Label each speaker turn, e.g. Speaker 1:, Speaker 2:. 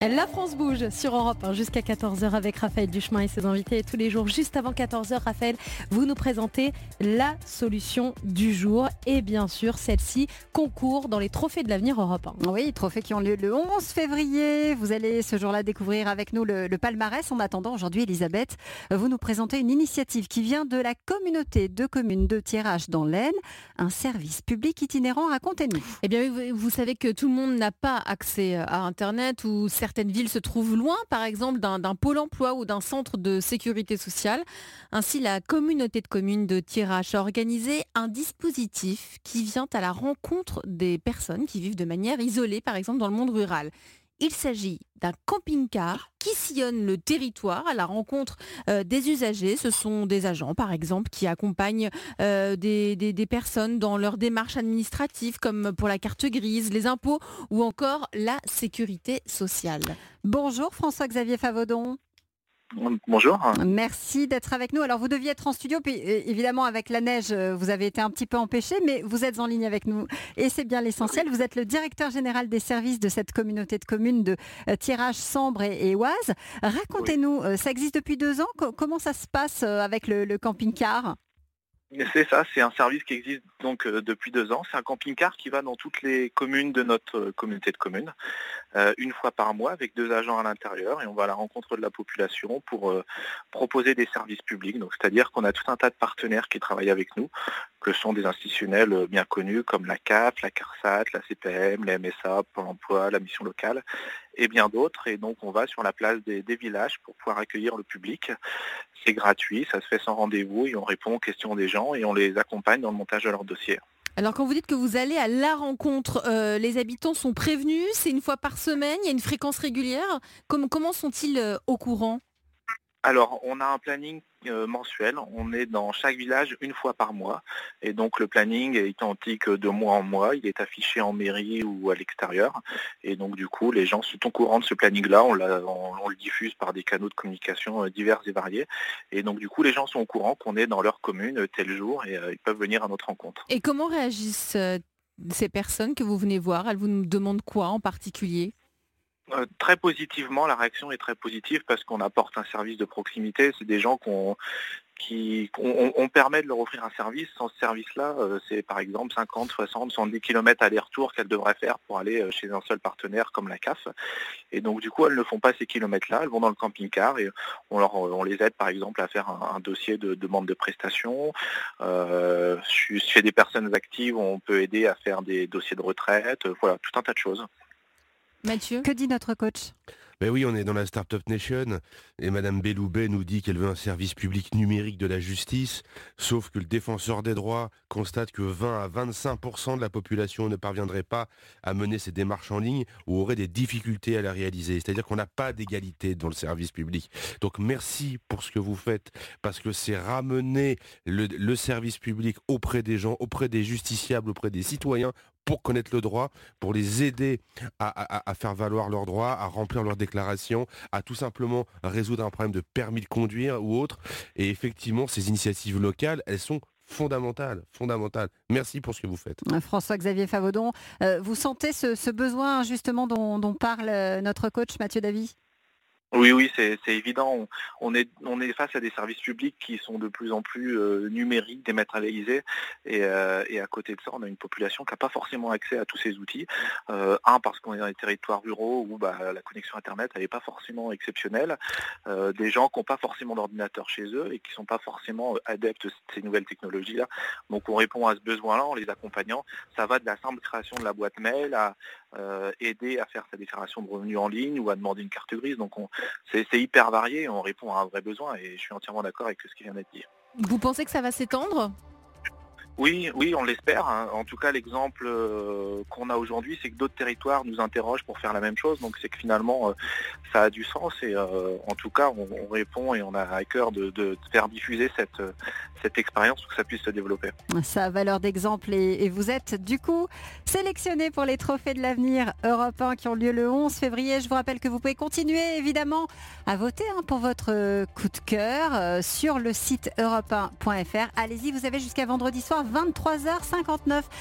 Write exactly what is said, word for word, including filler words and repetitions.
Speaker 1: La France bouge sur Europe un jusqu'à quatorze heures avec Raphaël Duchemin et ses invités. Et tous les jours, juste avant quatorze heures, Raphaël, vous nous présentez la solution du jour. Et bien sûr, celle-ci concourt dans les trophées de l'avenir Europe un.
Speaker 2: Oui, trophées qui ont lieu le onze février. Vous allez ce jour-là découvrir avec nous le, le palmarès. En attendant, aujourd'hui, Elisabeth, vous nous présentez une initiative qui vient de la communauté de communes de Thiérache dans l'Aisne, un service public itinérant. Racontez-nous.
Speaker 1: Eh bien, vous, vous savez que tout le monde n'a pas accès à Internet ou certaines villes se trouvent loin, par exemple, d'un, d'un pôle emploi ou d'un centre de sécurité sociale. Ainsi, la communauté de communes de Thiérache a organisé un dispositif qui vient à la rencontre des personnes qui vivent de manière isolée, par exemple, dans le monde rural. Il s'agit d'un camping-car qui sillonne le territoire à la rencontre euh, des usagers. Ce sont des agents, par exemple, qui accompagnent euh, des, des, des personnes dans leurs démarches administratives, comme pour la carte grise, les impôts ou encore la sécurité sociale.
Speaker 2: Bonjour François-Xavier Favaudon.
Speaker 3: Bonjour.
Speaker 2: Merci d'être avec nous. Alors vous deviez être en studio, puis évidemment avec la neige, vous avez été un petit peu empêché, mais vous êtes en ligne avec nous et c'est bien l'essentiel. Vous êtes le directeur général des services de cette communauté de communes de Thiérache, Sambre et, et Oise. Racontez-nous, oui. Ça existe depuis deux ans. Comment ça se passe avec le, le camping-car ?
Speaker 3: C'est ça, c'est un service qui existe donc euh, depuis deux ans. C'est un camping-car qui va dans toutes les communes de notre euh, communauté de communes, euh, une fois par mois avec deux agents à l'intérieur et on va à la rencontre de la population pour euh, proposer des services publics. Donc, c'est-à-dire qu'on a tout un tas de partenaires qui travaillent avec nous, que sont des institutionnels bien connus comme la C A F, la CARSAT, la C P M, la M S A, Pôle emploi, la mission locale et bien d'autres. Et donc on va sur la place des, des villages pour pouvoir accueillir le public. C'est gratuit, ça se fait sans rendez-vous et on répond aux questions des gens et on les accompagne dans le montage de leur dossier.
Speaker 1: Alors quand vous dites que vous allez à la rencontre, euh, les habitants sont prévenus, c'est une fois par semaine, il y a une fréquence régulière. Comment, comment sont-ils euh, au courant ?
Speaker 3: Alors, on a un planning euh, mensuel. On est dans chaque village une fois par mois. Et donc, le planning est identique de mois en mois. Il est affiché en mairie ou à l'extérieur. Et donc, du coup, les gens sont au courant de ce planning-là. On, l'a, on, on le diffuse par des canaux de communication euh, divers et variés. Et donc, du coup, les gens sont au courant qu'on est dans leur commune euh, tel jour et euh, ils peuvent venir à notre rencontre.
Speaker 1: Et comment réagissent euh, ces personnes que vous venez voir ? Elles vous demandent quoi en particulier ?
Speaker 3: Euh, très positivement, la réaction est très positive parce qu'on apporte un service de proximité. C'est des gens qu'on, qui, on, on permet de leur offrir un service. Sans ce service-là, euh, c'est par exemple cinquante, soixante, soixante-dix kilomètres aller-retour qu'elles devraient faire pour aller chez un seul partenaire comme la C A F. Et donc du coup, elles ne font pas ces kilomètres-là. Elles vont dans le camping-car et on, leur, on les aide par exemple à faire un, un dossier de demande de prestation. Euh, chez des personnes actives, on peut aider à faire des dossiers de retraite. Voilà, tout un tas de choses.
Speaker 1: Mathieu ?
Speaker 2: Que dit notre coach ?
Speaker 4: Ben oui, on est dans la Startup Nation et Madame Belloubet nous dit qu'elle veut un service public numérique de la justice, sauf que le défenseur des droits constate que vingt à vingt-cinq pour cent de la population ne parviendrait pas à mener ces démarches en ligne ou aurait des difficultés à la réaliser. C'est-à-dire qu'on n'a pas d'égalité dans le service public. Donc merci pour ce que vous faites, parce que c'est ramener le, le service public auprès des gens, auprès des justiciables, auprès des citoyens, pour connaître le droit, pour les aider à, à, à faire valoir leurs droits, à remplir leurs déclarations, à tout simplement résoudre un problème de permis de conduire ou autre. Et effectivement, ces initiatives locales, elles sont fondamentales, fondamentales. Merci pour ce que vous faites.
Speaker 2: François-Xavier Favaudon, euh, vous sentez ce, ce besoin justement dont, dont parle notre coach Mathieu Davy ?
Speaker 3: Oui, oui, c'est, c'est évident. On, on, est, on est face à des services publics qui sont de plus en plus euh, numériques, dématérialisés. Et, euh, et à côté de ça, on a une population qui n'a pas forcément accès à tous ces outils. Euh, un, parce qu'on est dans les territoires ruraux où bah, la connexion Internet n'est pas forcément exceptionnelle. Euh, des gens qui n'ont pas forcément d'ordinateur chez eux et qui ne sont pas forcément adeptes de ces nouvelles technologies-là. Donc on répond à ce besoin-là en les accompagnant. Ça va de la simple création de la boîte mail à euh, aider à faire sa déclaration de revenus en ligne ou à demander une carte grise. Donc on C'est, c'est hyper varié, on répond à un vrai besoin et je suis entièrement d'accord avec ce qui vient d'être dit.
Speaker 1: Vous pensez que ça va s'étendre ?
Speaker 3: Oui, oui, on l'espère. Hein. En tout cas, l'exemple euh, qu'on a aujourd'hui, c'est que d'autres territoires nous interrogent pour faire la même chose. Donc c'est que finalement, euh, ça a du sens et euh, en tout cas, on, on répond et on a à cœur de, de faire diffuser cette, cette expérience pour que ça puisse se développer.
Speaker 2: Ça a valeur d'exemple et, et vous êtes du coup sélectionné pour les trophées de l'avenir Europe un qui ont lieu le onze février. Je vous rappelle que vous pouvez continuer évidemment à voter hein, pour votre coup de cœur euh, sur le site europe un point f r. Allez-y, vous avez jusqu'à vendredi soir vingt-trois heures cinquante-neuf